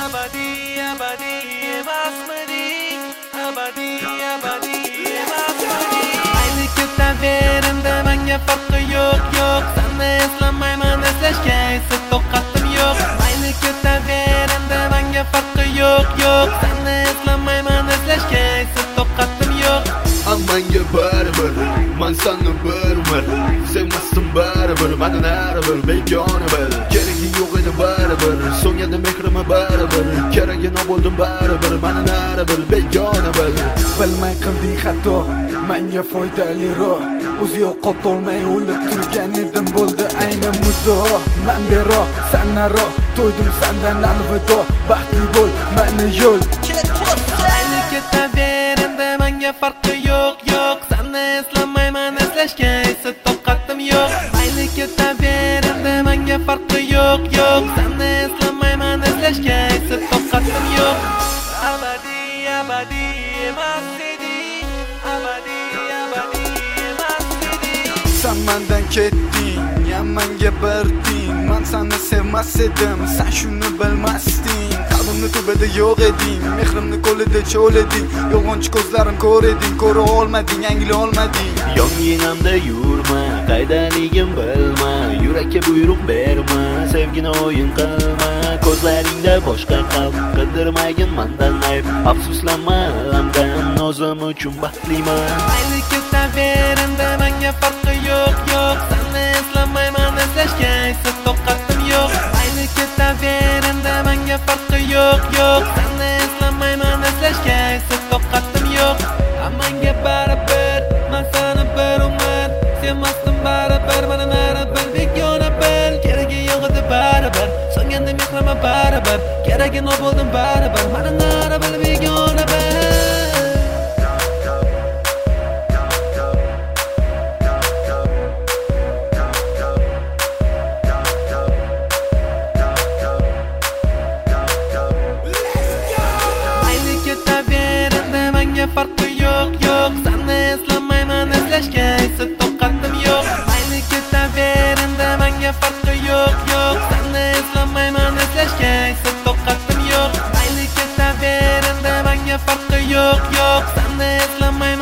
Abadi, abadi emasmidi, abadi, abadi emasmidi. Ayni ketaverimda menga farqi yo'q. Seni eslamayman, eslashga esa toqatim yo'q. Ayni ketaverimda menga farqi yo'q. Seni eslamayman, eslashga esa toqatim yo'q. Menga baribir, men seni bir umr sevmasdim baribir, meni naribir begona bil. Keragi yo'q edi baribir, so'ngadi mehrimni baribir. Keragini bo'ldim baribir, meni naribir begona bil. Bilmay qilding xato, menga foydaliroq. O'zi yo'qotolmay o'lib turgan edim, bo'ldi ayni muddao. Men bero, sen naro, to'ydim sendan alvido. Baxtli bo'l, meni yo'l. Ayni ketaverimda menga farqi yo'q. Seni eslamayman, eslashga esa toqatim yo'q. Ayni ketaverimda menga farqi yo'q. Seni eslamayman, eslashga esa toqatim yo'q. Abadi, abadi emasmidi, abadi, abadi emasmidi. Sen mendan ketding, menga berding. Men seni sevmas edim, sen shuni bilmasding. Qalbimni tubada yo'q eding, mehrimni qo'lida cho'l eding. Yolg'onchi ko'zlarim ko'r eding, ko'ra olmading, angla olmading. Yonginamda yurma, qaydaligim bilma. Yurakka buyruq berma, sevgini o'yin qilma. Ko'zlaringda boshqa qalb qidirmagin mendan ayb. Afsuslanma, hamdan o'zim uchun baxtliman. Ayni ketaverimda menga farqi yo'q. Seni eslamayman, eslashga esa toqatim yo'q. Ayni ketaverimda menga farqi yo'q. Seni eslamayman, eslashga esa toqatim yo'q. Menga baribir, men seni bir umr sevmasdim baribir, meni naribir begona bil. Keragi yo'q edi baribir, so'ngandi mehrimni baribir. Keragini bo'ldim baribir, meni naribir begona bil. Farqi yo'q. Seni eslamayman, eslashga esa toqatim yo'q. Ayni ketaverimda menga farqi yo'q. Seni eslamayman, eslashga esa toqatim yo'q. Ayni ketaverimda menga farqi yo'q. Seni eslamayman